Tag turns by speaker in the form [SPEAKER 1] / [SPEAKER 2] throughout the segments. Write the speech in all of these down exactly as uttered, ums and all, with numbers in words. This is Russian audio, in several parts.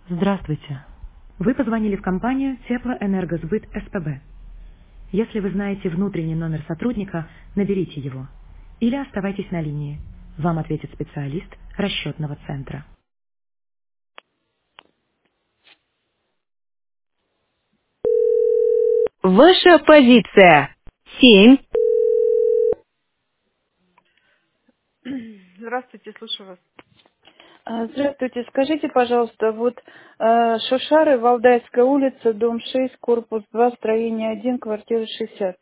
[SPEAKER 1] Здравствуйте. Вы позвонили в компанию Теплоэнергосбыт СПБ. Если вы знаете внутренний номер сотрудника, наберите его. Или оставайтесь на линии. Вам ответит специалист расчетного центра. Ваша позиция. Семь. Здравствуйте, слушаю вас.
[SPEAKER 2] А, Здравствуйте, скажите, пожалуйста, вот э, Шушары, Валдайская улица, дом шесть, корпус два, строение один, квартира шестьдесят.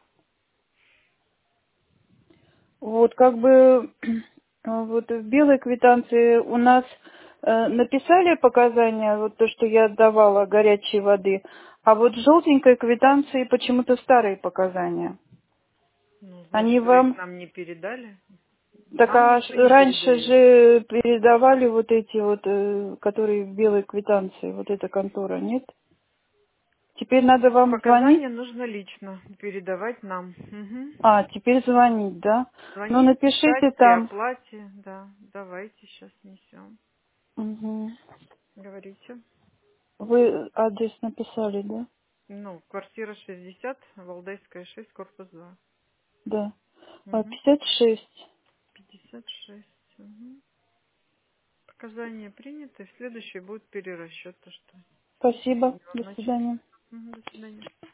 [SPEAKER 2] Вот как бы вот в белой квитанции у нас э, написали показания, вот то, что я отдавала горячей воды, а вот в желтенькой квитанции почему-то старые показания.
[SPEAKER 1] Ну,
[SPEAKER 2] Они
[SPEAKER 1] значит, вы их
[SPEAKER 2] вам,
[SPEAKER 1] нам не передали.
[SPEAKER 2] так
[SPEAKER 1] Нам
[SPEAKER 2] а ш-
[SPEAKER 1] никто не
[SPEAKER 2] раньше
[SPEAKER 1] передает.
[SPEAKER 2] же передавали вот эти вот, э, которые в белой квитанции, вот эта контора, нет? Теперь надо вам звонить?
[SPEAKER 1] Показания нужно лично передавать нам. Мгм.
[SPEAKER 2] А, теперь звонить, да? Ну,
[SPEAKER 1] Звонить, писать
[SPEAKER 2] напишите
[SPEAKER 1] при
[SPEAKER 2] там.
[SPEAKER 1] оплате. Да, давайте сейчас несем.
[SPEAKER 2] Мгм.
[SPEAKER 1] Говорите.
[SPEAKER 2] Вы адрес написали, да?
[SPEAKER 1] Ну, квартира шестьдесят, Валдайская шесть, корпус два.
[SPEAKER 2] Да. А,
[SPEAKER 1] Угу.
[SPEAKER 2] пятьдесят шесть.
[SPEAKER 1] пятьдесят шесть. Угу. Показания приняты. Следующий будет перерасчет, то что
[SPEAKER 2] Спасибо.
[SPEAKER 1] не
[SPEAKER 2] До
[SPEAKER 1] вам начислить.
[SPEAKER 2] свидания.
[SPEAKER 1] Мгм, до свидания.